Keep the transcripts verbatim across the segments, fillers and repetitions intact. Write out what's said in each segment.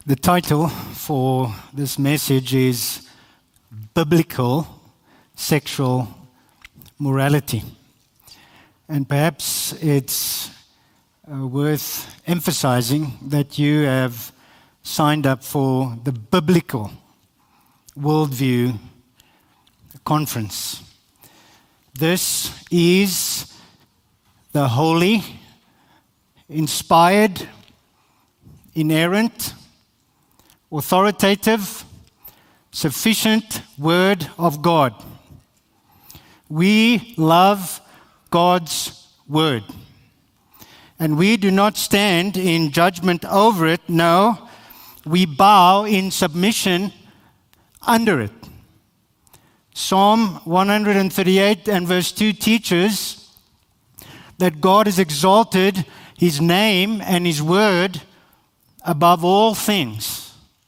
The title for this message is Biblical Sexual Morality. And perhaps it's uh, worth emphasizing that you have signed up for the Biblical Worldview Conference. This is the holy, inspired, inerrant, authoritative, sufficient Word of God. We love God's Word. And we do not stand in judgment over it. No, we bow in submission under it. Psalm one thirty-eight and verse two teaches that God has exalted His name and His Word above all things.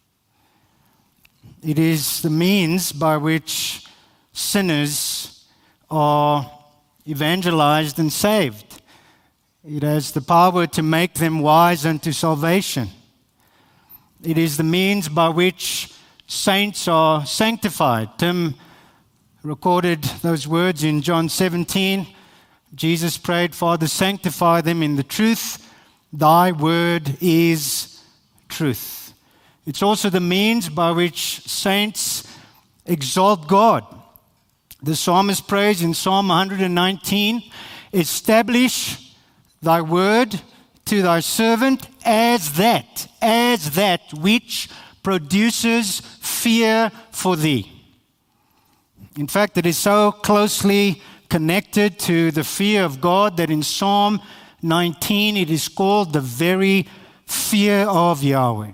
It is the means by which sinners are evangelized and saved. It has the power to make them wise unto salvation. It is the means by which saints are sanctified. Tim recorded those words in John seventeen. Jesus prayed, Father, sanctify them in the truth. Thy word is truth. It's also the means by which saints exalt God. The psalmist prays in Psalm one nineteen, establish thy word to thy servant as that, as that which produces fear for thee. In fact, it is so closely connected to the fear of God that in Psalm nineteen it is called the very fear of Yahweh.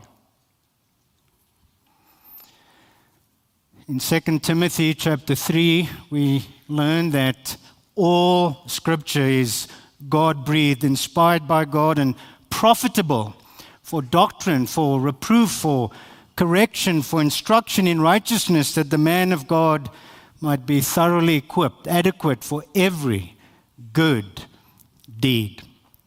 In Second Timothy chapter three, we learn that all Scripture is God-breathed, inspired by God, and profitable for doctrine, for reproof, for correction, for instruction in righteousness, that the man of God might be thoroughly equipped, adequate for every good deed.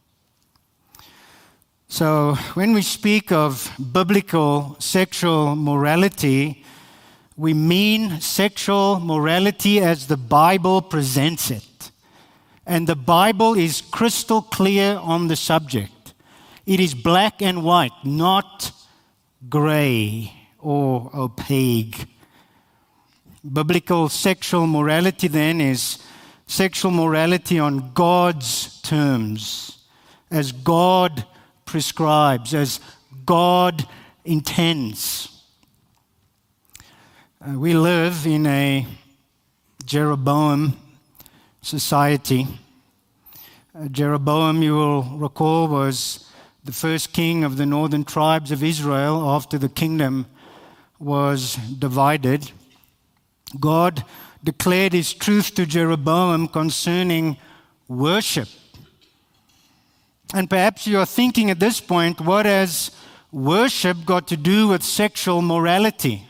So when we speak of biblical sexual morality, we mean sexual morality as the Bible presents it. And the Bible is crystal clear on the subject. It is black and white, not gray or opaque. Biblical sexual morality, then, is sexual morality on God's terms, as God prescribes, as God intends. Uh, we live in a Jeroboam society. Uh, Jeroboam, you will recall, was the first king of the northern tribes of Israel after the kingdom was divided. God declared His truth to Jeroboam concerning worship. And perhaps you are thinking at this point, what has worship got to do with sexual morality?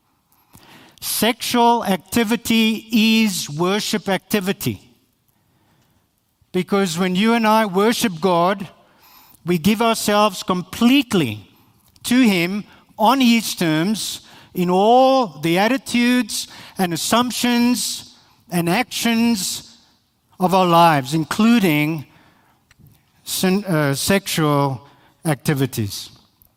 Sexual activity is worship activity. Because when you and I worship God, we give ourselves completely to Him on His terms in all the attitudes and assumptions and actions of our lives, including sin, uh, sexual activities.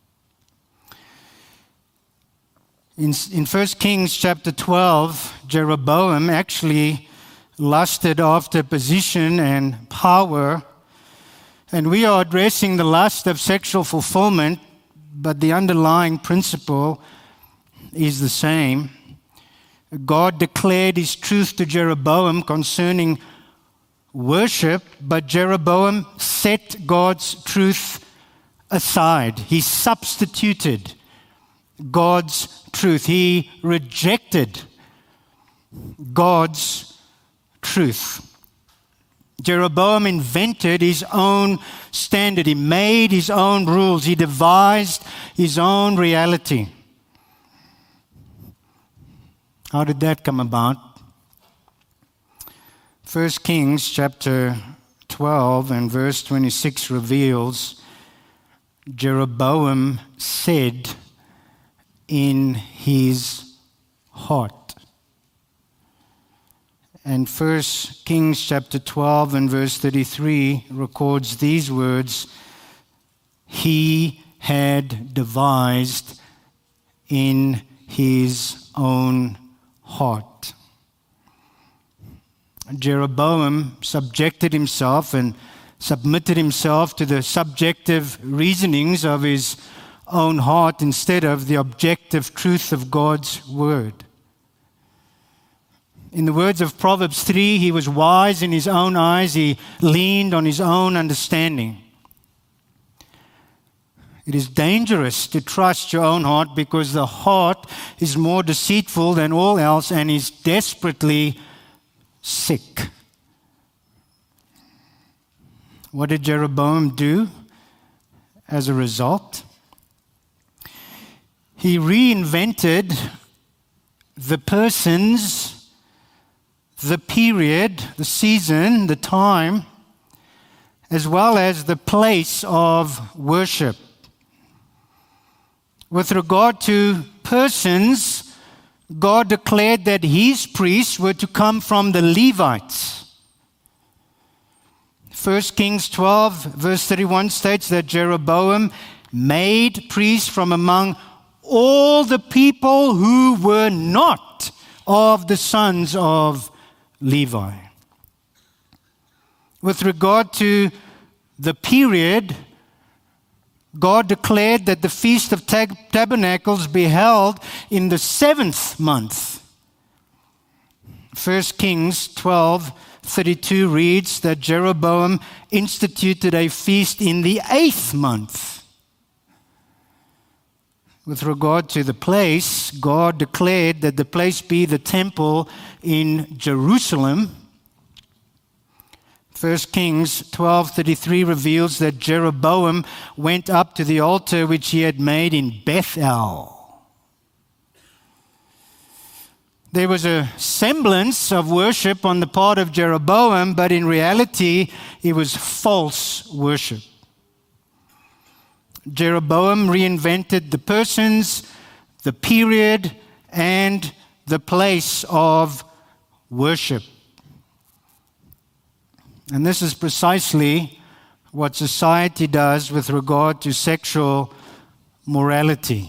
In, in First Kings chapter twelve, Jeroboam actually lusted after position and power. And we are addressing the lust of sexual fulfillment, but the underlying principle is the same. God declared His truth to Jeroboam concerning worship, but Jeroboam set God's truth aside. He substituted God's truth. He rejected God's truth. Jeroboam invented his own standard. He made his own rules. He devised his own reality. How did that come about? First Kings chapter twelve and verse twenty-six reveals Jeroboam said in his heart. And First Kings chapter twelve and verse thirty-three records these words, he had devised in his own heart. Jeroboam subjected himself and submitted himself to the subjective reasonings of his own heart instead of the objective truth of God's word. In the words of Proverbs three, he was wise in his own eyes. He leaned on his own understanding. It is dangerous to trust your own heart because the heart is more deceitful than all else and is desperately sick. What did Jeroboam do as a result? He reinvented the persons, the period, the season, the time, as well as the place of worship. With regard to persons, God declared that his priests were to come from the Levites. First Kings twelve, verse thirty-one states that Jeroboam made priests from among all the people who were not of the sons of Levi. With regard to the period, God declared that the Feast of Tab- Tabernacles be held in the seventh month. First Kings twelve thirty-two reads that Jeroboam instituted a feast in the eighth month. With regard to the place, God declared that the place be the temple in Jerusalem. First Kings twelve thirty-three reveals that Jeroboam went up to the altar which he had made in Bethel. There was a semblance of worship on the part of Jeroboam, but in reality, it was false worship. Jeroboam reinvented the persons, the period, and the place of worship. And this is precisely what society does with regard to sexual morality.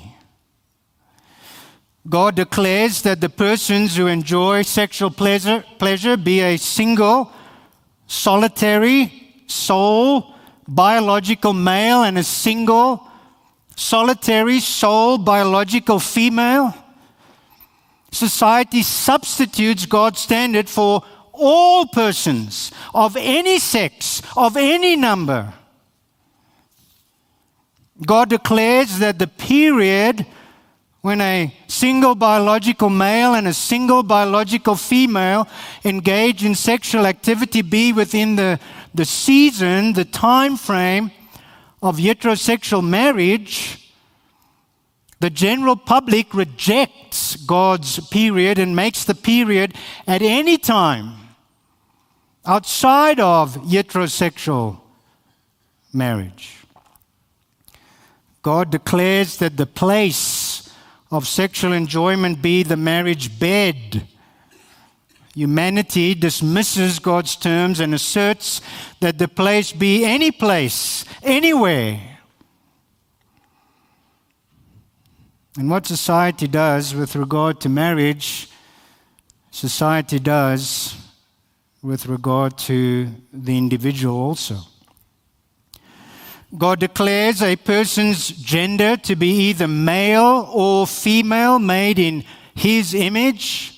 God declares that the persons who enjoy sexual pleasure, pleasure be a single, solitary, sole, biological male and a single, solitary, sole, biological female. Society substitutes God's standard for all persons of any sex, of any number. God declares that the period when a single biological male and a single biological female engage in sexual activity be within the, the season, the time frame of heterosexual marriage. The general public rejects God's period and makes the period at any time outside of heterosexual marriage. God declares that the place of sexual enjoyment be the marriage bed. Humanity dismisses God's terms and asserts that the place be any place, anywhere. And what society does with regard to marriage, society does with regard to the individual also. God declares a person's gender to be either male or female, made in His image.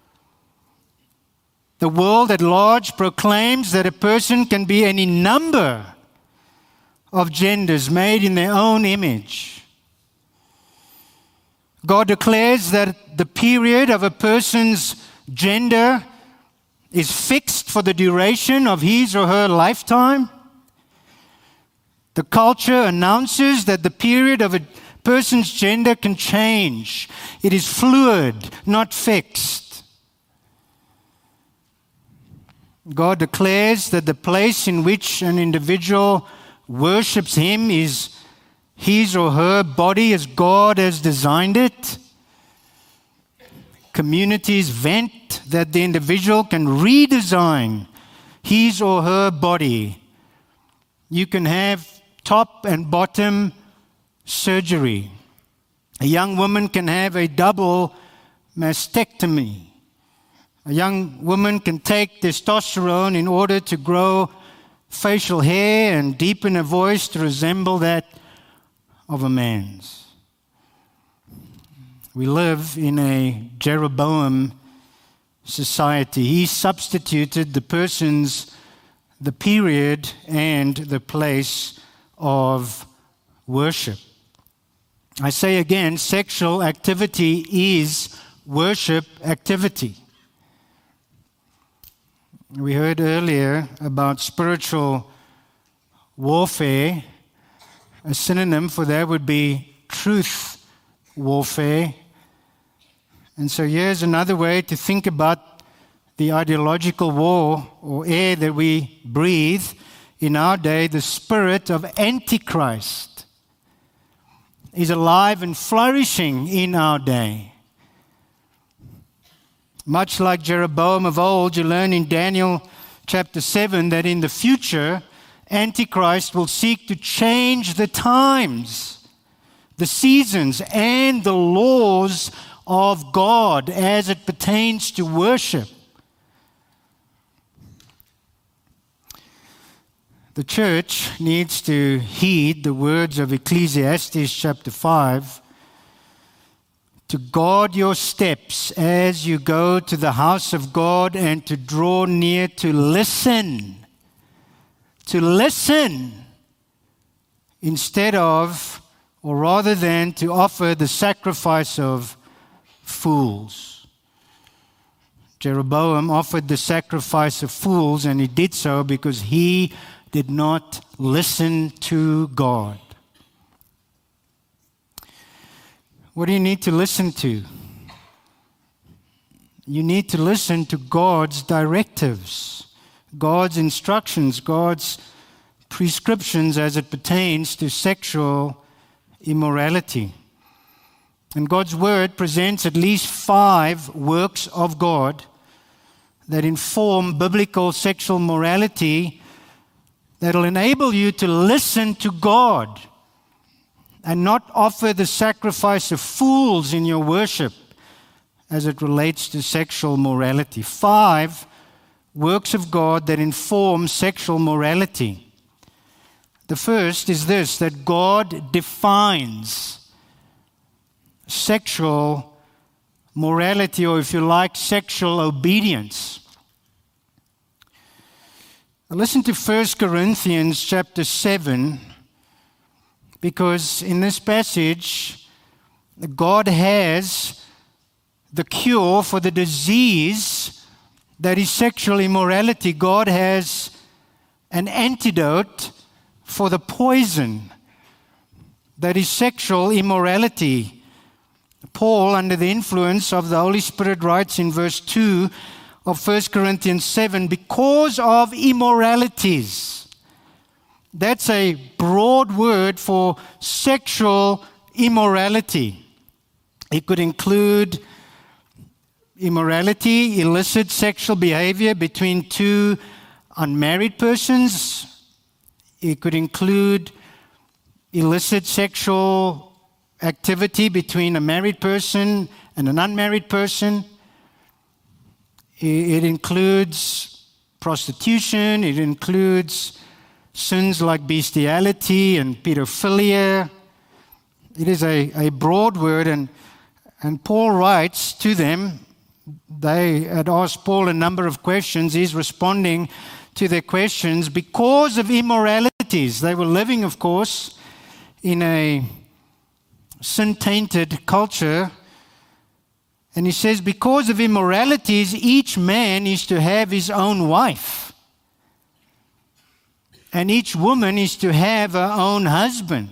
The world at large proclaims that a person can be any number of genders made in their own image. God declares that the period of a person's gender is fixed for the duration of his or her lifetime. The culture announces that the period of a person's gender can change. It is fluid, not fixed. God declares that the place in which an individual worships Him is his or her body as God has designed it. Communities vent that the individual can redesign his or her body. You can have top and bottom surgery. A young woman can have a double mastectomy. A young woman can take testosterone in order to grow facial hair and deepen her voice to resemble that of a man's. We live in a Jeroboam society. He substituted the persons, the period, and the place of worship. I say again, sexual activity is worship activity. We heard earlier about spiritual warfare. A synonym for that would be truth warfare. And so here's another way to think about the ideological war or air that we breathe in our day. The spirit of Antichrist is alive and flourishing in our day. Much like Jeroboam of old, you learn in Daniel chapter seven that in the future, Antichrist will seek to change the times, the seasons, and the laws of God as it pertains to worship. The church needs to heed the words of Ecclesiastes chapter five. To guard your steps as you go to the house of God and to draw near to listen. To listen instead of, or rather than, to offer the sacrifice of fools. Jeroboam offered the sacrifice of fools, and he did so because he did not listen to God. What do you need to listen to? You need to listen to God's directives, God's instructions, God's prescriptions as it pertains to sexual immorality. And God's Word presents at least five works of God that inform biblical sexual morality that will enable you to listen to God and not offer the sacrifice of fools in your worship as it relates to sexual morality. Five works of God that inform sexual morality. The first is this, that God defines sexual morality, or if you like, sexual obedience. Now listen to First Corinthians chapter seven, because in this passage, God has the cure for the disease that is sexual immorality. God has an antidote for the poison that is sexual immorality. Paul, under the influence of the Holy Spirit, writes in verse two of First Corinthians seven, because of immoralities. That's a broad word for sexual immorality. It could include immorality, illicit sexual behavior between two unmarried persons. It could include illicit sexual activity between a married person and an unmarried person. It includes prostitution. It includes sins like bestiality and pedophilia. It is a, a broad word, and, and Paul writes to them. They had asked Paul a number of questions. He's responding to their questions because of immoralities. They were living, of course, in a sin-tainted culture. And he says, because of immoralities, each man is to have his own wife. And each woman is to have her own husband.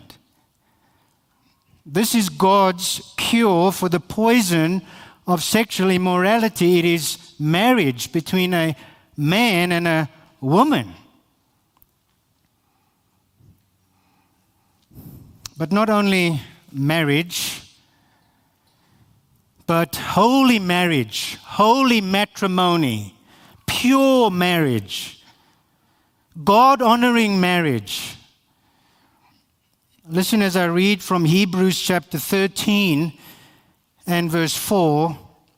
This is God's cure for the poison of sexual immorality. It is marriage between a man and a woman. But not only marriage, but holy marriage, holy matrimony, pure marriage, God-honoring marriage. Listen as I read from Hebrews chapter thirteen and verse four.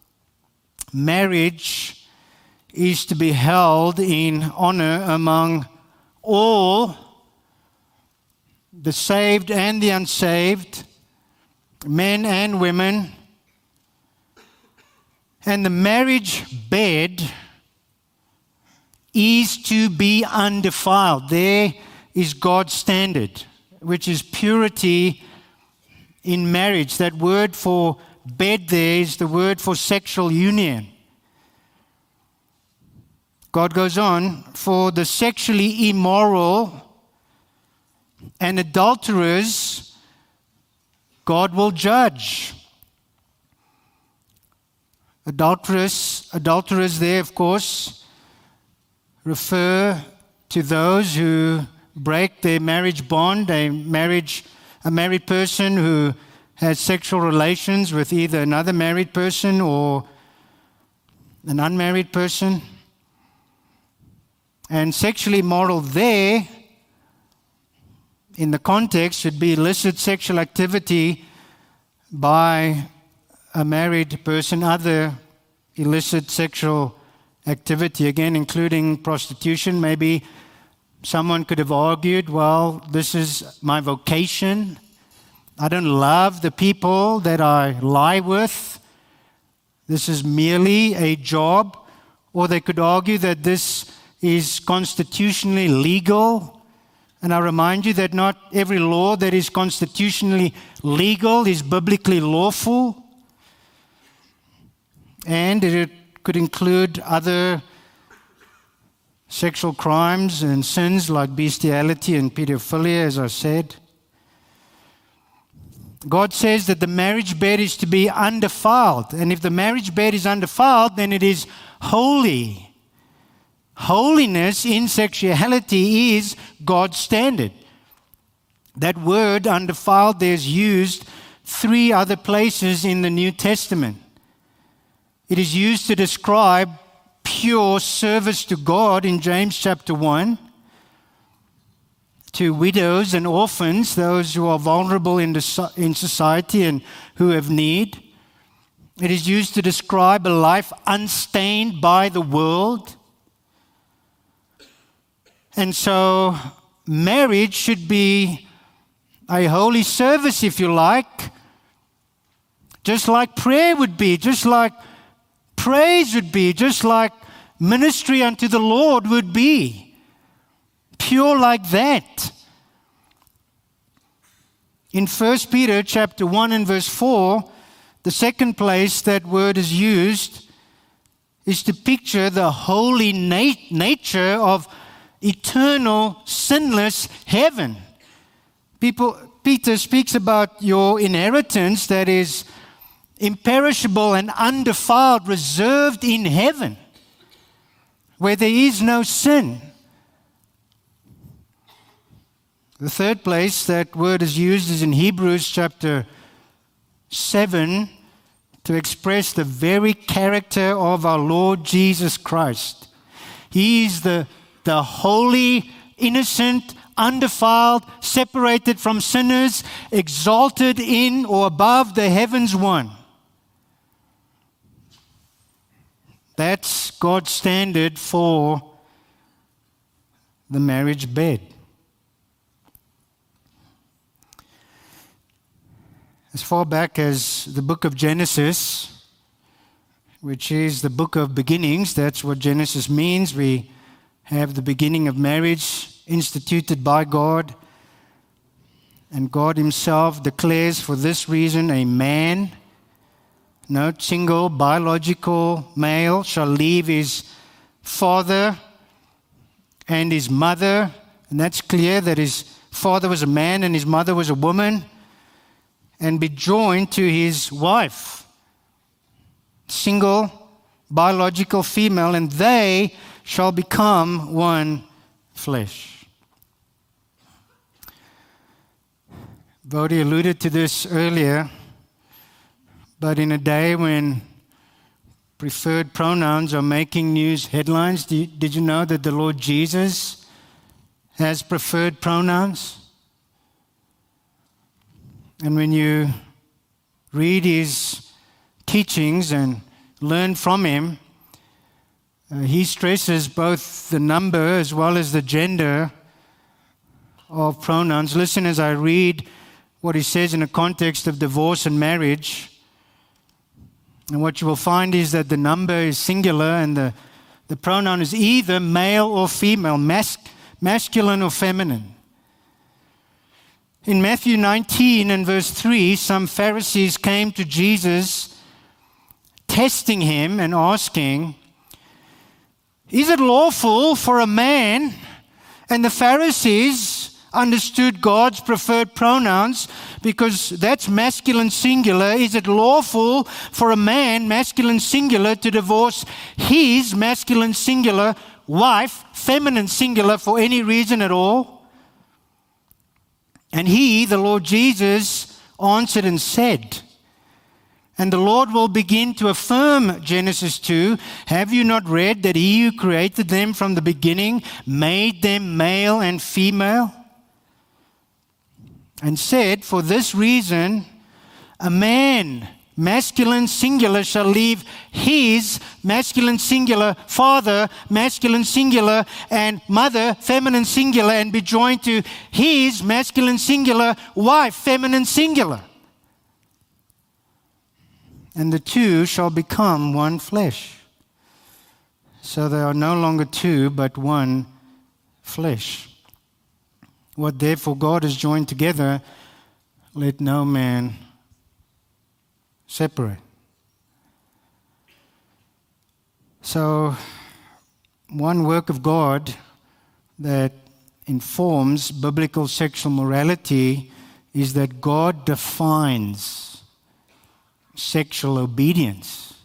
Marriage is to be held in honor among all, the saved and the unsaved, men and women. And the marriage bed is to be undefiled. There is God's standard, which is purity in marriage. That word for bed there is the word for sexual union. God goes on, for the sexually immoral and adulterers, God will judge. Adulterers, adulterers there, of course, refer to those who break their marriage bond, a marriage, a married person who has sexual relations with either another married person or an unmarried person. And sexually immoral there, in the context, should be illicit sexual activity by a married person, other illicit sexual activity, again, including prostitution. Maybe someone could have argued, well, this is my vocation. I don't love the people that I lie with. This is merely a job. Or they could argue that this is constitutionally legal. And I remind you that not every law that is constitutionally legal is biblically lawful. And it could include other sexual crimes and sins like bestiality and pedophilia, as I said. God says that the marriage bed is to be undefiled. And if the marriage bed is undefiled, then it is holy. Holiness in sexuality is God's standard. That word undefiled there is used three other places in the New Testament. It is used to describe pure service to God in James chapter one, to widows and orphans, those who are vulnerable in, the, in society and who have need. It is used to describe a life unstained by the world. And so marriage should be a holy service, if you like, just like prayer would be, just like praise would be, just like ministry unto the Lord would be. Pure like that. In First Peter chapter one and verse four, the second place that word is used is to picture the holy nat- nature of eternal, sinless heaven. People, Peter speaks about your inheritance that is imperishable and undefiled, reserved in heaven, where there is no sin. The third place that word is used is in Hebrews chapter seven to express the very character of our Lord Jesus Christ. He is the The holy, innocent, undefiled, separated from sinners, exalted in or above the heavens one. That's God's standard for the marriage bed. As far back as the book of Genesis, which is the book of beginnings, that's what Genesis means. We have the beginning of marriage instituted by God. And God himself declares for this reason a man, no single biological male, shall leave his father and his mother. And that's clear that his father was a man and his mother was a woman, and be joined to his wife. Single biological female, and they shall become one flesh. I've already alluded to this earlier, but in a day when preferred pronouns are making news headlines, did you know that the Lord Jesus has preferred pronouns? And when you read his teachings and learn from him, uh, he stresses both the number as well as the gender of pronouns. Listen as I read what he says in the context of divorce and marriage. And what you will find is that the number is singular and the, the pronoun is either male or female, mas- masculine or feminine. In Matthew nineteen and verse three, some Pharisees came to Jesus, testing him and asking, "Is it lawful for a man?" And the Pharisees understood God's preferred pronouns because that's masculine singular. Is it lawful for a man, masculine singular, to divorce his masculine singular wife, feminine singular, for any reason at all? And he, the Lord Jesus, answered and said, and the Lord will begin to affirm Genesis two, "Have you not read that he who created them from the beginning made them male and female?" And said, "For this reason, a man, masculine singular, shall leave his masculine singular father, masculine singular, and mother, feminine singular, and be joined to his masculine singular wife, feminine singular. And the two shall become one flesh." So they are no longer two, but one flesh. What therefore God has joined together, let no man separate. So, one work of God that informs biblical sexual morality is that God defines sexual obedience.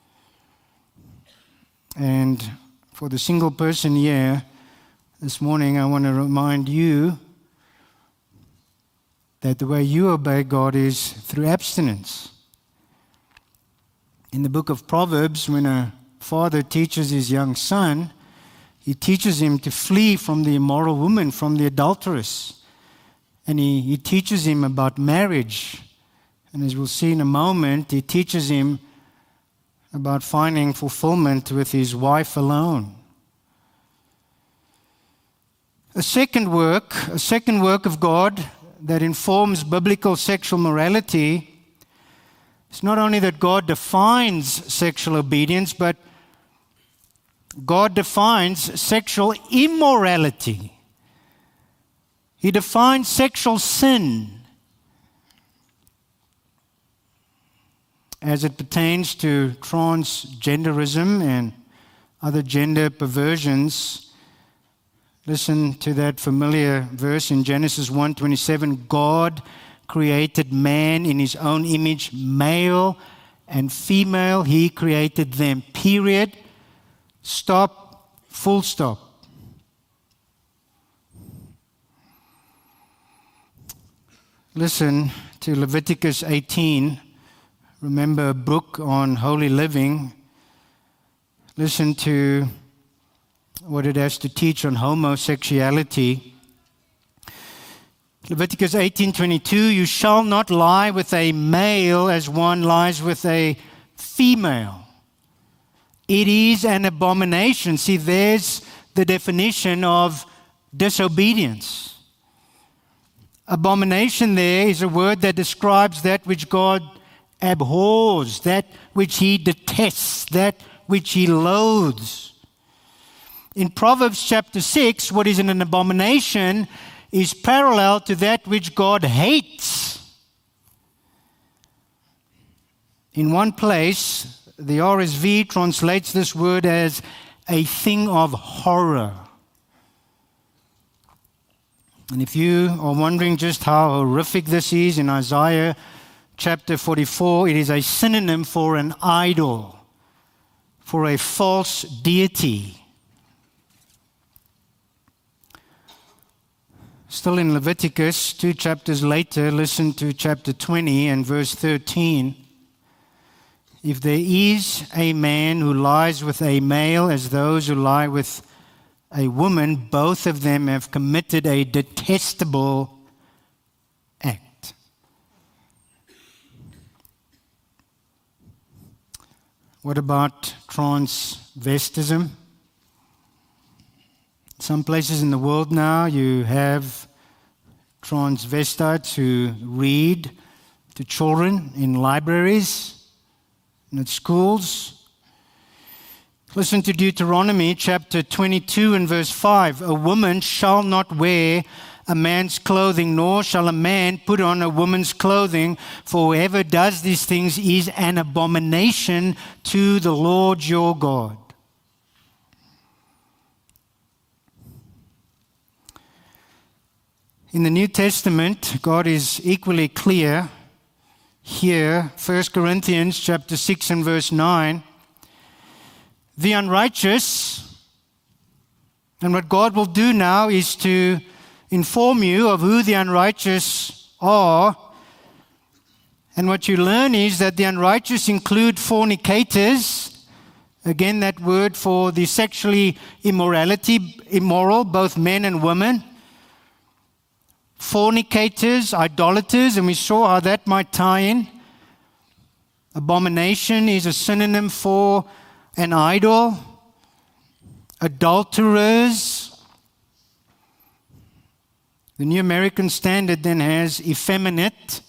And for the single person here, this morning I want to remind you that the way you obey God is through abstinence. In the book of Proverbs, when a father teaches his young son, he teaches him to flee from the immoral woman, from the adulteress. And he, he teaches him about marriage. And as we'll see in a moment, he teaches him about finding fulfillment with his wife alone. A second work, a second work of God that informs biblical sexual morality is not only that God defines sexual obedience, but God defines sexual immorality. He defines sexual sin as it pertains to transgenderism and other gender perversions. Listen to that familiar verse in Genesis one twenty-seven. God created man in his own image, male and female. He created them. Period. Stop. Full stop. Listen to Leviticus eighteen. Remember a book on holy living. Listen to what it has to teach on homosexuality. Leviticus eighteen twenty-two, "You shall not lie with a male as one lies with a female. It is an abomination." See, there's the definition of disobedience. Abomination there is a word that describes that which God abhors, that which he detests, that which he loathes. In Proverbs chapter six, what is an abomination is parallel to that which God hates. In one place, the R S V translates this word as a thing of horror. And if you are wondering just how horrific this is, in Isaiah chapter forty-four, it is a synonym for an idol, for a false deity. Still in Leviticus, two chapters later, listen to chapter twenty and verse thirteen. If there is a man who lies with a male as those who lie with a woman, both of them have committed a detestable act. What about transvestism? Some places in the world now you have transvestites who read to children in libraries and at schools. Listen to Deuteronomy chapter twenty-two and verse five. A woman shall not wear a man's clothing, nor shall a man put on a woman's clothing, for whoever does these things is an abomination to the Lord your God. In the New Testament, God is equally clear here. First Corinthians chapter six and verse nine. The unrighteous, and what God will do now is to inform you of who the unrighteous are. And what you learn is that the unrighteous include fornicators. Again, that word for the sexually immorality, immoral, both men and women. Fornicators, idolaters, and we saw how that might tie in. Abomination is a synonym for an idol. Adulterers. The New American Standard then has effeminate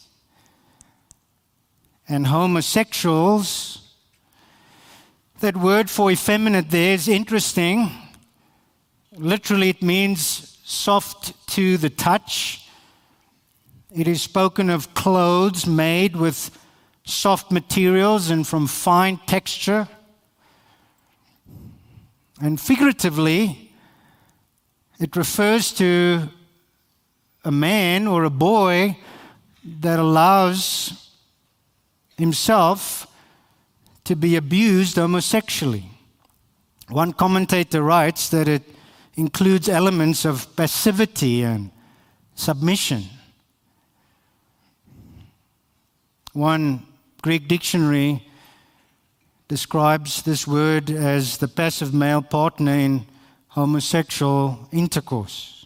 and homosexuals. That word for effeminate there is interesting. Literally it means soft to the touch. It is spoken of clothes made with soft materials and from fine texture. And figuratively, it refers to a man or a boy that allows himself to be abused homosexually. One commentator writes that it includes elements of passivity and submission. One Greek dictionary describes this word as the passive male partner in homosexual intercourse.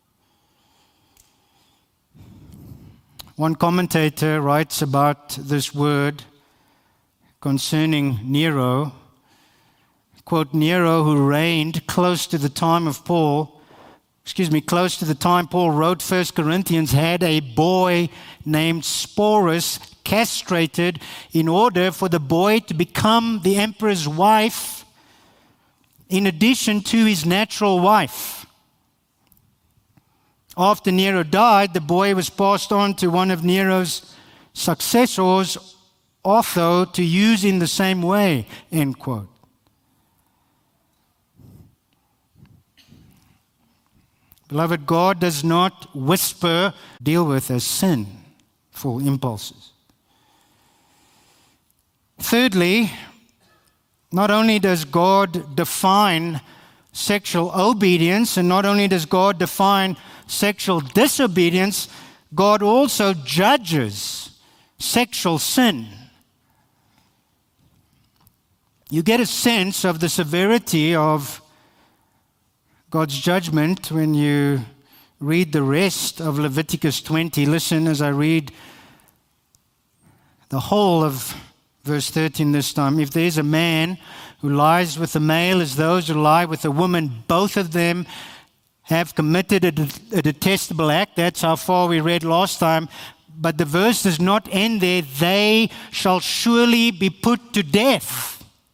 One commentator writes about this word concerning Nero. Quote, Nero, who reigned close to the time of Paul, excuse me, close to the time Paul wrote First Corinthians, had a boy named Sporus castrated in order for the boy to become the emperor's wife in addition to his natural wife. After Nero died, the boy was passed on to one of Nero's successors, Otho, to use in the same way, end quote. Beloved, God does not whisper, deal with as sinful impulses. Thirdly, not only does God define sexual obedience, and not only does God define sexual disobedience, God also judges sexual sin. You get a sense of the severity of God's judgment when you read the rest of Leviticus twenty. Listen as I read the whole of verse thirteen this time. If there is a man who lies with a male as those who lie with a woman, both of them have committed a, de- a detestable act. That's how far we read last time. But the verse does not end there. They shall surely be put to death.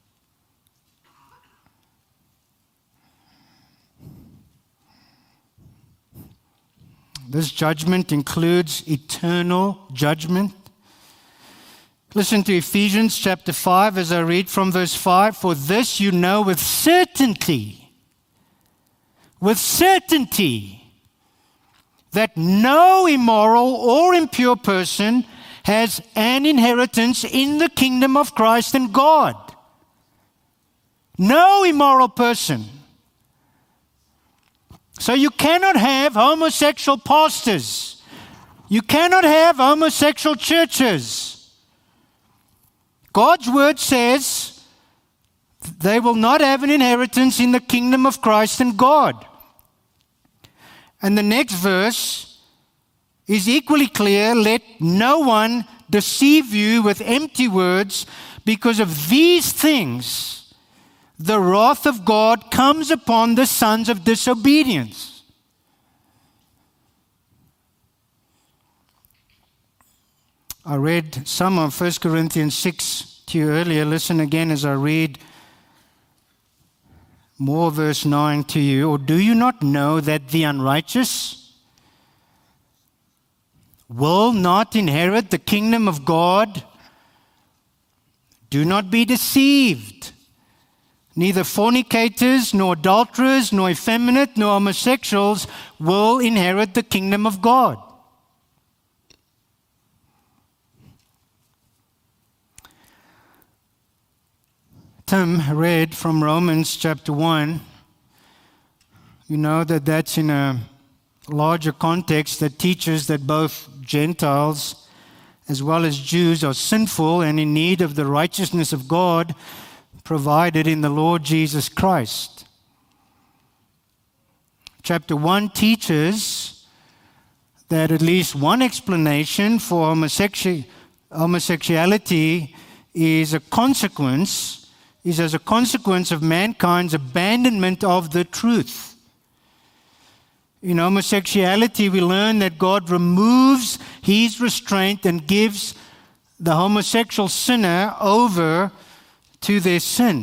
This judgment includes eternal judgment. Listen to Ephesians chapter five as I read from verse five. For this you know with certainty, with certainty, that no immoral or impure person has an inheritance in the kingdom of Christ and God. No immoral person. So you cannot have homosexual pastors. You cannot have homosexual churches. God's word says they will not have an inheritance in the kingdom of Christ and God. And the next verse is equally clear. Let no one deceive you with empty words, because of these things the wrath of God comes upon the sons of disobedience. I read some of First Corinthians six to you earlier. Listen again as I read more verse nine to you. Or do you not know that the unrighteous will not inherit the kingdom of God? Do not be deceived. Neither fornicators, nor adulterers, nor effeminate, nor homosexuals will inherit the kingdom of God. Tim read from Romans chapter one. You know that that's in a larger context that teaches that both Gentiles as well as Jews are sinful and in need of the righteousness of God provided in the Lord Jesus Christ. Chapter one teaches that at least one explanation for homosexu- homosexuality is a consequence is as a consequence of mankind's abandonment of the truth. In homosexuality, we learn that God removes his restraint and gives the homosexual sinner over to their sin.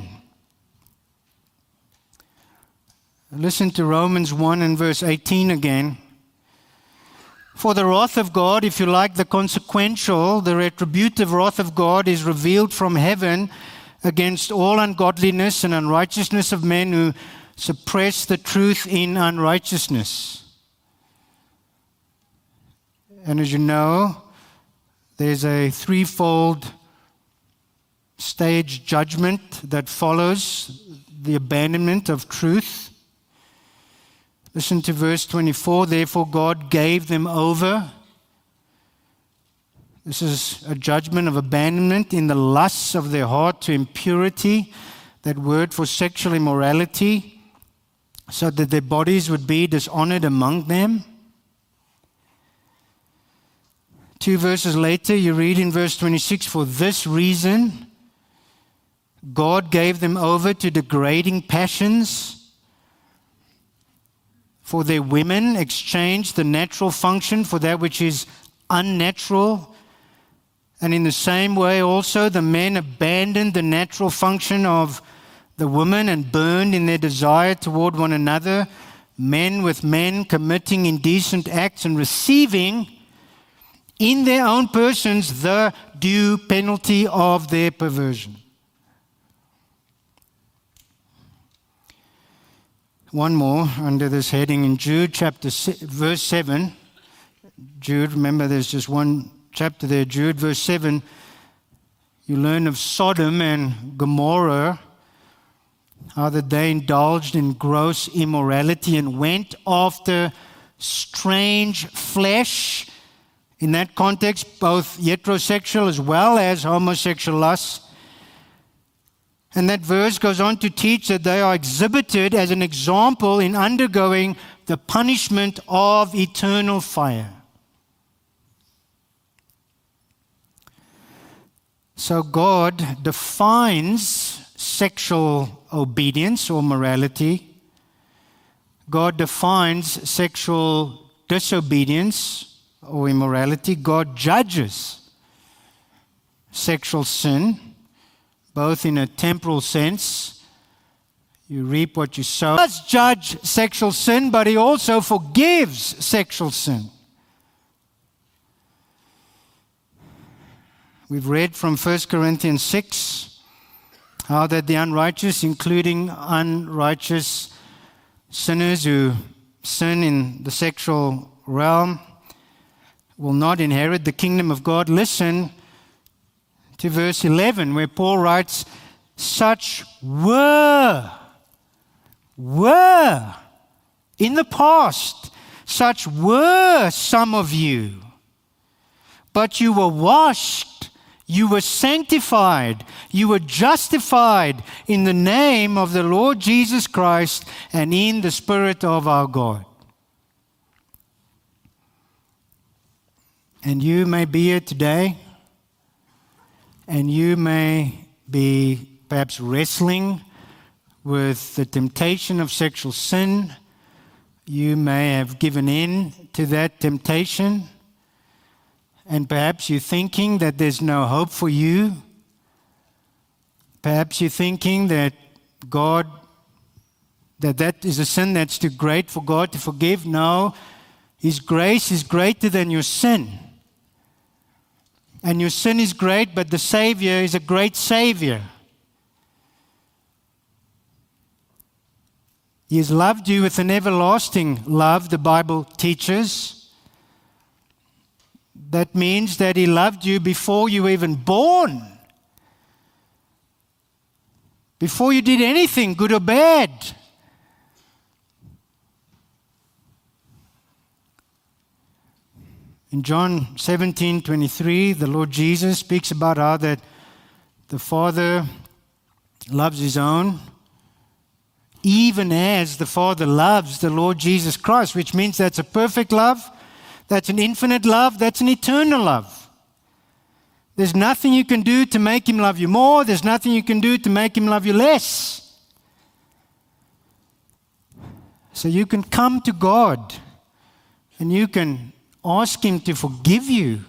Listen to Romans one and verse eighteen again. For the wrath of God, if you like, the consequential, the retributive wrath of God is revealed from heaven against all ungodliness and unrighteousness of men who suppress the truth in unrighteousness. And as you know, there's a threefold stage judgment that follows the abandonment of truth. Listen to verse twenty-four. Therefore God gave them over. This is a judgment of abandonment in the lusts of their heart to impurity, that word for sexual immorality, so that their bodies would be dishonored among them. Two verses later, you read in verse twenty-six, for this reason, God gave them over to degrading passions, for their women exchanged the natural function for that which is unnatural. And in the same way also the men abandoned the natural function of the woman and burned in their desire toward one another, men with men committing indecent acts and receiving in their own persons the due penalty of their perversion. One more under this heading in Jude chapter six, verse seven. Jude, remember there's just one chapter there, Jude, verse seven. You learn of Sodom and Gomorrah, how that they indulged in gross immorality and went after strange flesh. In that context, both heterosexual as well as homosexual lust. And that verse goes on to teach that they are exhibited as an example in undergoing the punishment of eternal fire. So God defines sexual obedience or morality. God defines sexual disobedience or immorality. God judges sexual sin, both in a temporal sense. You reap what you sow. He does judge sexual sin, but he also forgives sexual sin. We've read from First Corinthians six how that the unrighteous, including unrighteous sinners who sin in the sexual realm, will not inherit the kingdom of God. Listen to verse eleven, where Paul writes, such were, were In the past, such were some of you. But you were washed, you were sanctified, you were justified in the name of the Lord Jesus Christ and in the Spirit of our God. And you may be here today, and you may be perhaps wrestling with the temptation of sexual sin. You may have given in to that temptation, and perhaps you're thinking that there's no hope for you. Perhaps you're thinking that God, that that is a sin that's too great for God to forgive. No, His grace is greater than your sin. And your sin is great, but the Savior is a great Savior. He has loved you with an everlasting love, the Bible teaches. That means that He loved you before you were even born. Before you did anything, good or bad. In John seventeen twenty-three, the Lord Jesus speaks about how that the Father loves His own, even as the Father loves the Lord Jesus Christ, which means that's a perfect love, that's an infinite love, that's an eternal love. There's nothing you can do to make Him love you more. There's nothing you can do to make Him love you less. So you can come to God and you can ask Him to forgive you.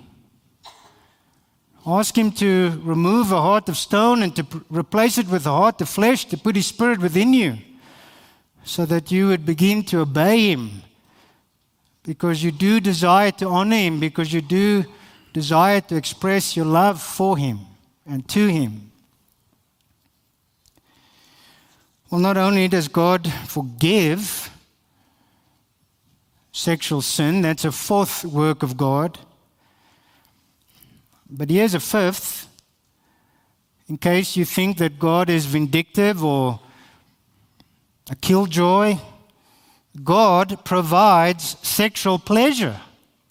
Ask Him to remove a heart of stone and to p- replace it with a heart of flesh, to put His Spirit within you, so that you would begin to obey Him, because you do desire to honor Him, because you do desire to express your love for Him and to Him. Well, not only does God forgive sexual sin, that's a fourth work of God, but here's a fifth, in case you think that God is vindictive or a killjoy. God provides sexual pleasure.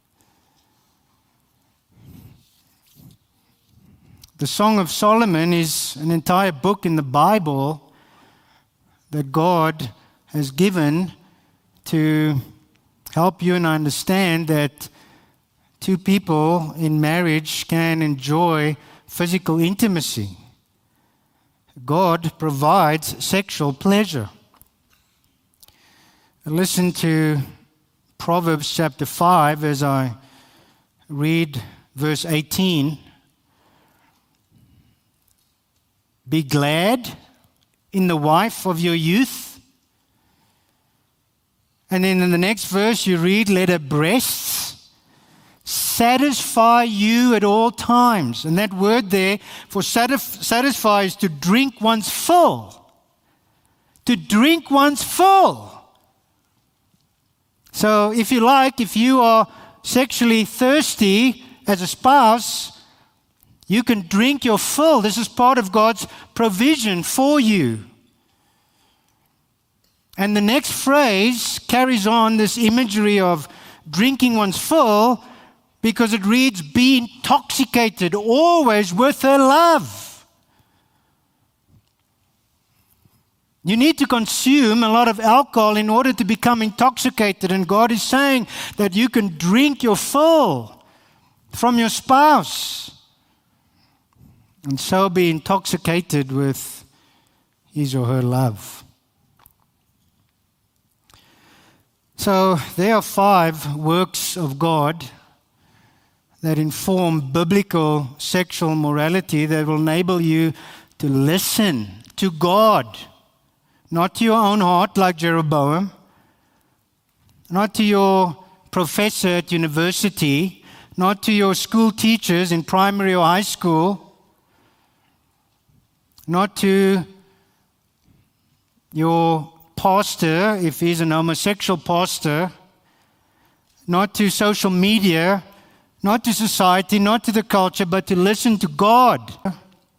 The Song of Solomon is an entire book in the Bible that God has given to help you and I understand that two people in marriage can enjoy physical intimacy. God provides sexual pleasure. Listen to Proverbs chapter five as I read verse eighteen. Be glad in the wife of your youth. And then in the next verse you read, let her breasts satisfy you at all times. And that word there for satisf- satisfy is to drink one's full. To drink one's full. So if you like, if you are sexually thirsty as a spouse, you can drink your fill. This is part of God's provision for you. And the next phrase carries on this imagery of drinking one's fill, because it reads, be intoxicated always with her love. You need to consume a lot of alcohol in order to become intoxicated. And God is saying that you can drink your fill from your spouse and so be intoxicated with his or her love. So there are five works of God that inform biblical sexual morality that will enable you to listen to God, not to your own heart like Jeroboam, not to your professor at university, not to your school teachers in primary or high school, not to your pastor, if he's an homosexual pastor, not to social media, not to society, not to the culture, but to listen to God.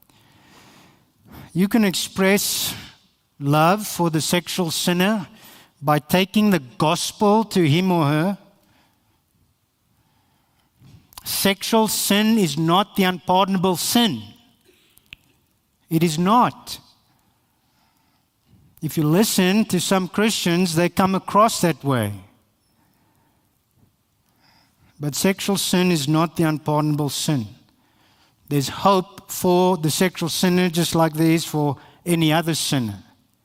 You can express love for the sexual sinner by taking the gospel to him or her. Sexual sin is not the unpardonable sin. It is not. If you listen to some Christians, they come across that way. But sexual sin is not the unpardonable sin. There's hope for the sexual sinner just like there is for any other sinner.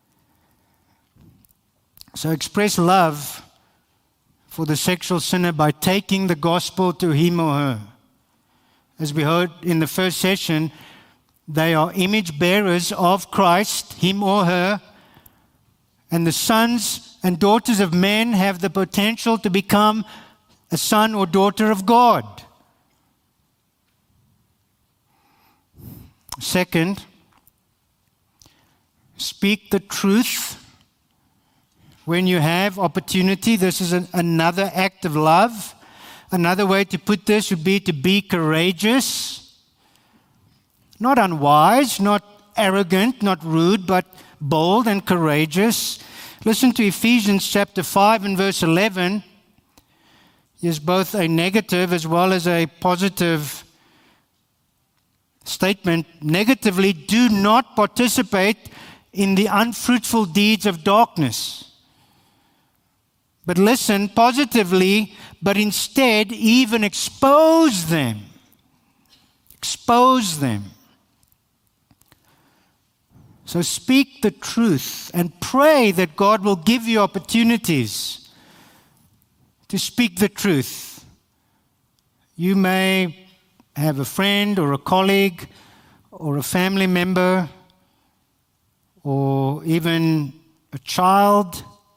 So express love for the sexual sinner by taking the gospel to him or her. As we heard in the first session, they are image bearers of Christ, him or her, and the sons and daughters of men have the potential to become a son or daughter of God. Second, speak the truth when you have opportunity. This is an, another act of love. Another way to put this would be to be courageous. Not unwise, not arrogant, not rude, but bold and courageous. Listen to Ephesians chapter five and verse eleven. There's both a negative as well as a positive statement. Negatively, do not participate in the unfruitful deeds of darkness. But listen, positively, but instead even expose them. Expose them. So speak the truth and pray that God will give you opportunities to speak the truth. You may have a friend or a colleague or a family member or even a child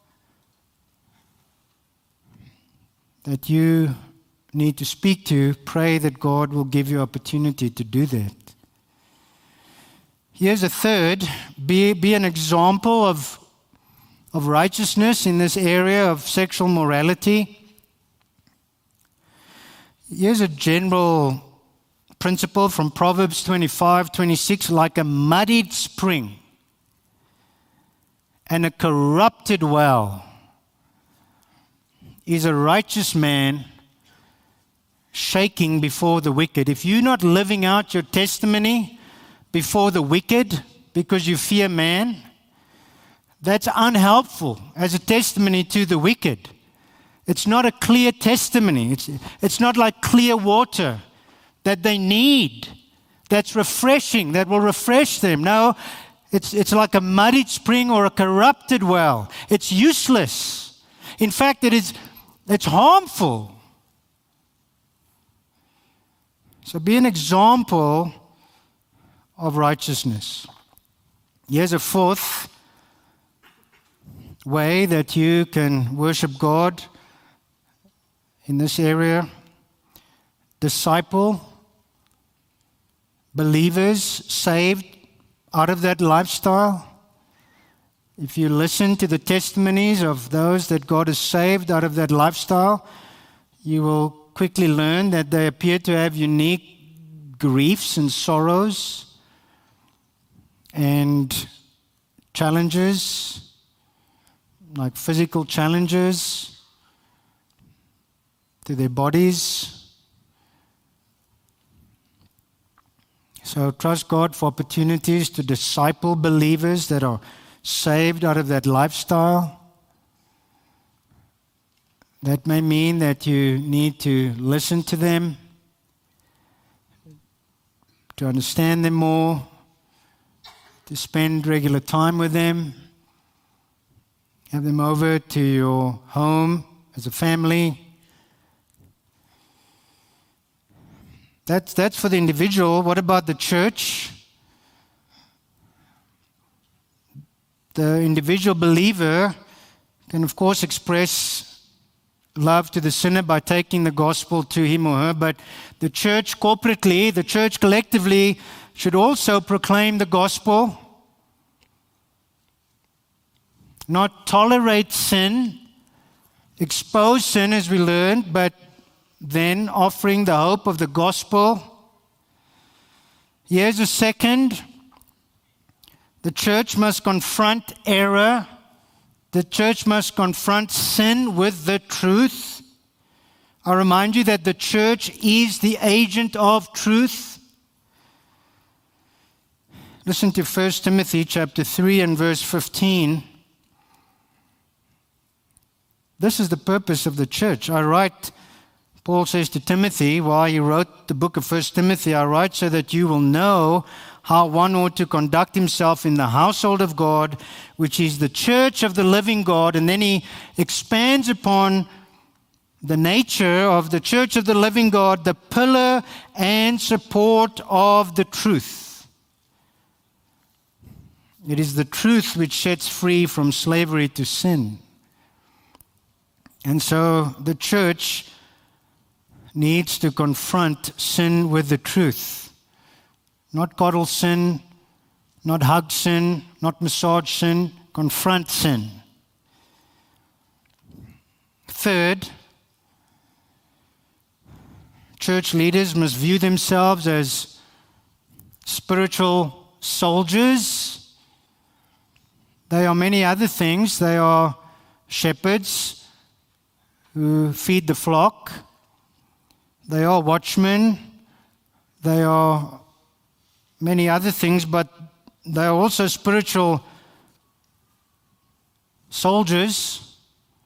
that you need to speak to. Pray that God will give you opportunity to do that. Here's a third. Be, be an example of, of righteousness in this area of sexual morality. Here's a general principle from Proverbs twenty-five twenty-six. Like a muddied spring and a corrupted well is a righteous man shaking before the wicked. If you're not living out your testimony before the wicked because you fear man, that's unhelpful as a testimony to the wicked. It's not a clear testimony. It's, it's not like clear water that they need, that's refreshing, that will refresh them. No, it's, it's like a muddied spring or a corrupted well. It's useless. In fact, it is it's harmful. So be an example of righteousness. Here's a fourth way that you can worship God in this area. Disciple believers saved out of that lifestyle. If you listen to the testimonies of those that God has saved out of that lifestyle, you will quickly learn that they appear to have unique griefs and sorrows and challenges, like physical challenges to their bodies. So trust God for opportunities to disciple believers that are saved out of that lifestyle. That may mean that you need to listen to them, to understand them more, to spend regular time with them, have them over to your home as a family. That's, that's for the individual. What about the church? The individual believer can, of course, express love to the sinner by taking the gospel to him or her, but the church corporately, the church collectively, should also proclaim the gospel, not tolerate sin, expose sin as we learned, but then offering the hope of the gospel. Here's a second. The church must confront error The church must confront sin with the truth. I remind you that the church is the agent of truth. Listen to First Timothy chapter three and verse fifteen. This is the purpose of the church. I write, Paul says to Timothy, while he wrote the book of First Timothy, I write so that you will know how one ought to conduct himself in the household of God, which is the church of the living God. And then he expands upon the nature of the church of the living God, the pillar and support of the truth. It is the truth which sets free from slavery to sin. And so the church needs to confront sin with the truth. Not coddle sin, not hug sin, not massage sin, confront sin. Third, church leaders must view themselves as spiritual soldiers. They are many other things. They are shepherds who feed the flock. They are watchmen. They are many other things, but they are also spiritual soldiers.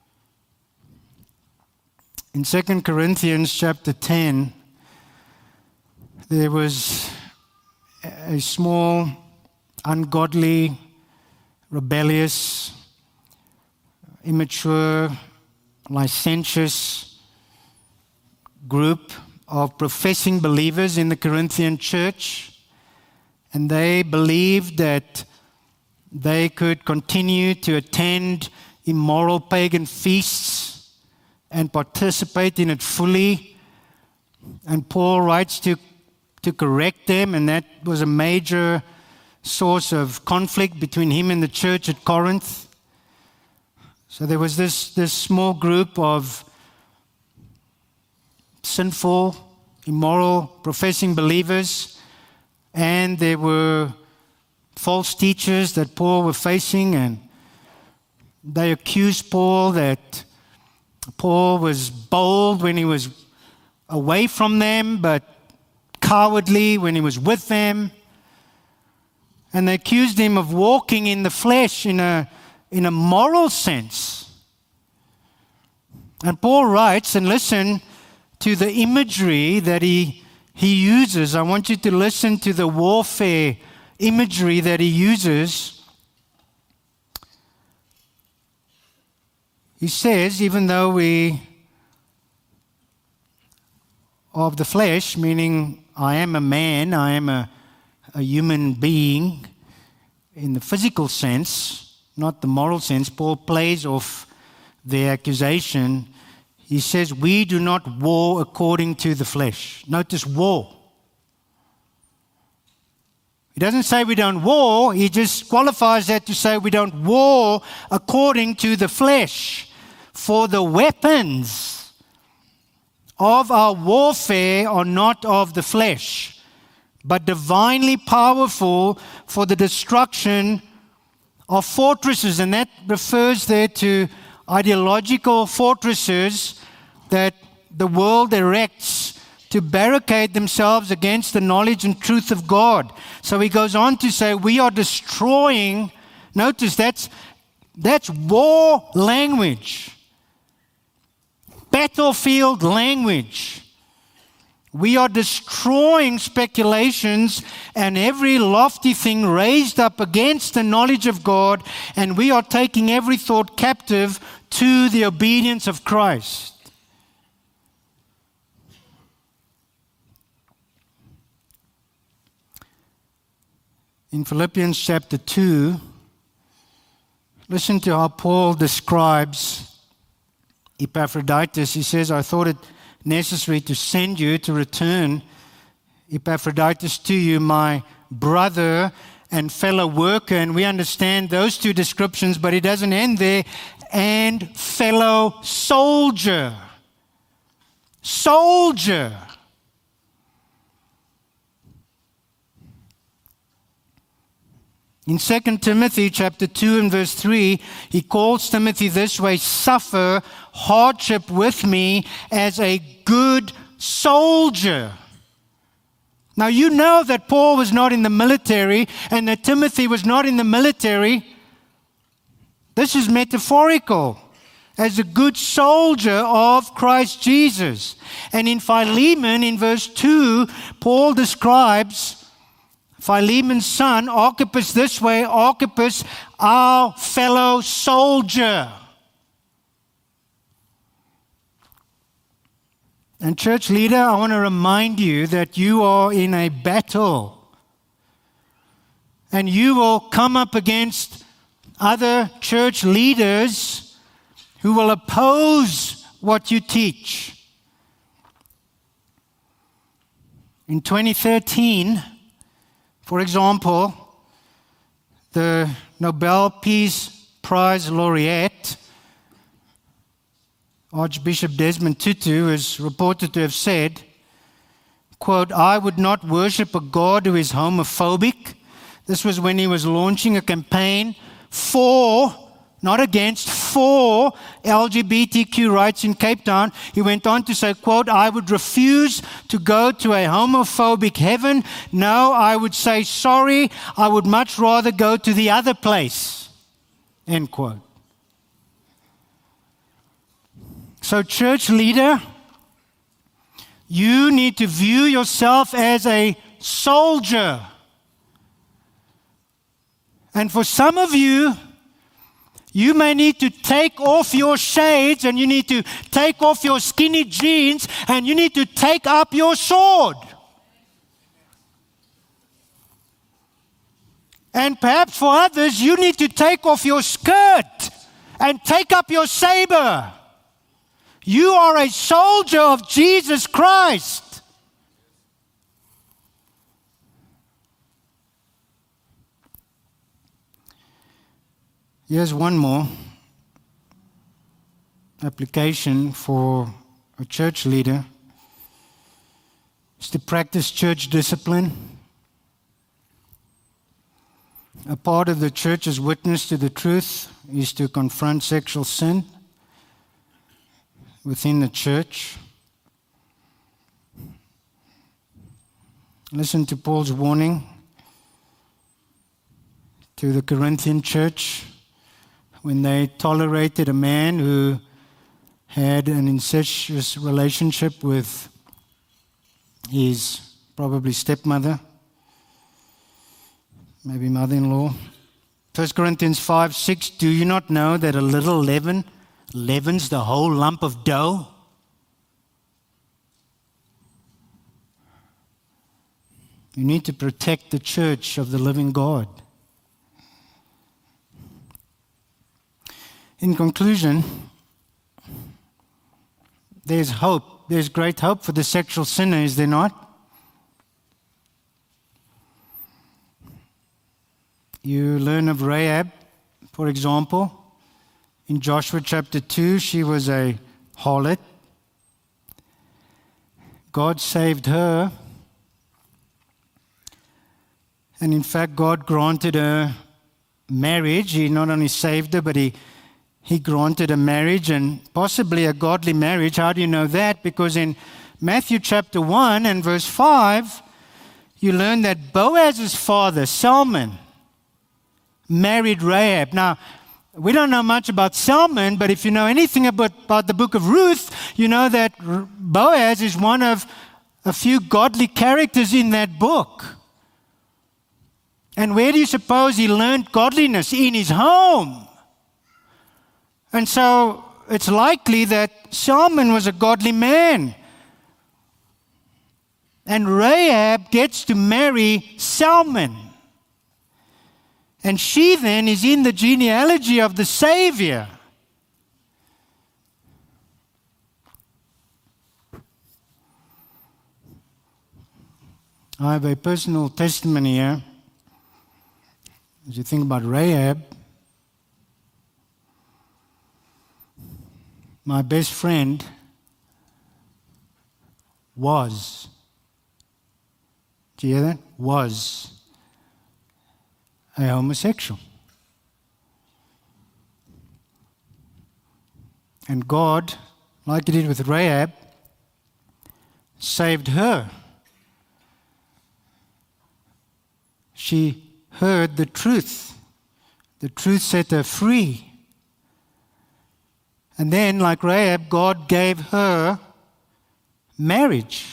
In Second Corinthians chapter ten, there was a small, ungodly, rebellious, immature, licentious group of professing believers in the Corinthian church, and they believed that they could continue to attend immoral pagan feasts and participate in it fully. And Paul writes to, to correct them, and that was a major source of conflict between him and the church at Corinth. So there was this, this small group of sinful, immoral, professing believers, and there were false teachers that Paul was facing, and they accused Paul that Paul was bold when he was away from them, but cowardly when he was with them. And they accused him of walking in the flesh in a in a moral sense. And Paul writes, and listen to the imagery that he, he uses. I want you to listen to the warfare imagery that he uses. He says, even though we are of the flesh, meaning I am a man, I am a, a human being in the physical sense, not the moral sense. Paul plays off the accusation. He says, we do not war according to the flesh. Notice war. He doesn't say we don't war. He just qualifies that to say we don't war according to the flesh. For the weapons of our warfare are not of the flesh, but divinely powerful for the destruction of fortresses. And that refers there to ideological fortresses that the world erects to barricade themselves against the knowledge and truth of God. So he goes on to say, we are destroying, notice that's, that's war language, battlefield language. We are destroying speculations and every lofty thing raised up against the knowledge of God, and we are taking every thought captive to the obedience of Christ. In Philippians chapter two, listen to how Paul describes Epaphroditus. He says, I thought it necessary to send you to return Epaphroditus to you, my brother and fellow worker. And we understand those two descriptions, but it doesn't end there. And fellow soldier. Soldier. In Second Timothy chapter two and verse three, he calls Timothy this way, suffer hardship with me as a good soldier. Now you know that Paul was not in the military and that Timothy was not in the military. This is metaphorical. As a good soldier of Christ Jesus. And in Philemon, in verse two, Paul describes Philemon's son, Archippus, this way, Archippus, our fellow soldier. And church leader, I want to remind you that you are in a battle. And you will come up against other church leaders who will oppose what you teach. In twenty thirteen, for example, the Nobel Peace Prize laureate, Archbishop Desmond Tutu, is reported to have said, quote, I would not worship a God who is homophobic. This was when he was launching a campaign for, not against, for L G B T Q rights in Cape Town. He went on to say, quote, I would refuse to go to a homophobic heaven. No, I would say sorry. I would much rather go to the other place. End quote. So, church leader, you need to view yourself as a soldier. And for some of you, you may need to take off your shades and you need to take off your skinny jeans and you need to take up your sword. And perhaps for others, you need to take off your skirt and take up your saber. You are a soldier of Jesus Christ. Here's one more application for a church leader. It's to practice church discipline. A part of the church's witness to the truth is to confront sexual sin within the church. Listen to Paul's warning to the Corinthian church when they tolerated a man who had an incestuous relationship with his probably stepmother, maybe mother-in-law. First Corinthians five six, do you not know that a little leaven leavens the whole lump of dough? You need to protect the church of the living God. In conclusion, there's hope. There's great hope for the sexual sinner, is there not? You learn of Rahab, for example. In Joshua chapter two, she was a harlot. God saved her. And in fact, God granted her marriage. He not only saved her, but he, he granted a marriage, and possibly a godly marriage. How do you know that? Because in Matthew chapter one and verse five, you learn that Boaz's father, Salmon, married Rahab. Now, we don't know much about Salmon, but if you know anything about, about the book of Ruth, you know that Boaz is one of a few godly characters in that book. And where do you suppose he learned godliness? In his home. And so it's likely that Salmon was a godly man. And Rahab gets to marry Salmon. And she then is in the genealogy of the Savior. I have a personal testimony here. As you think about Rahab, my best friend was, do you hear that? Was a homosexual. And God, like He did with Rahab, saved her. She heard the truth. The truth set her free. And then, like Rahab, God gave her marriage.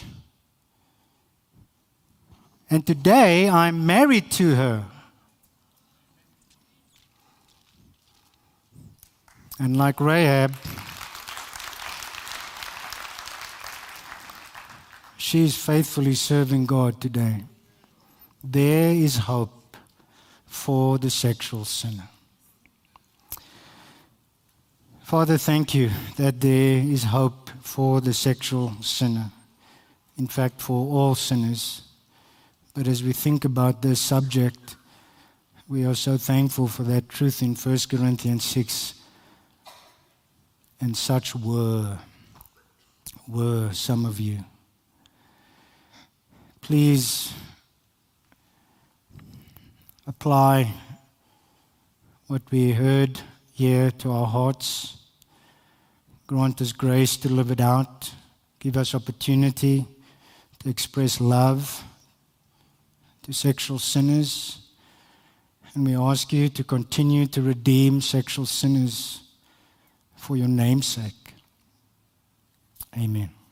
And today, I'm married to her. And like Rahab, she's faithfully serving God today. There is hope for the sexual sinner. Father, thank you that there is hope for the sexual sinner. In fact, for all sinners. But as we think about this subject, we are so thankful for that truth in First Corinthians six. And such were, were some of you. Please apply what we heard here to our hearts. Grant us grace to live it out. Give us opportunity to express love to sexual sinners. And we ask you to continue to redeem sexual sinners for your name's sake. Amen.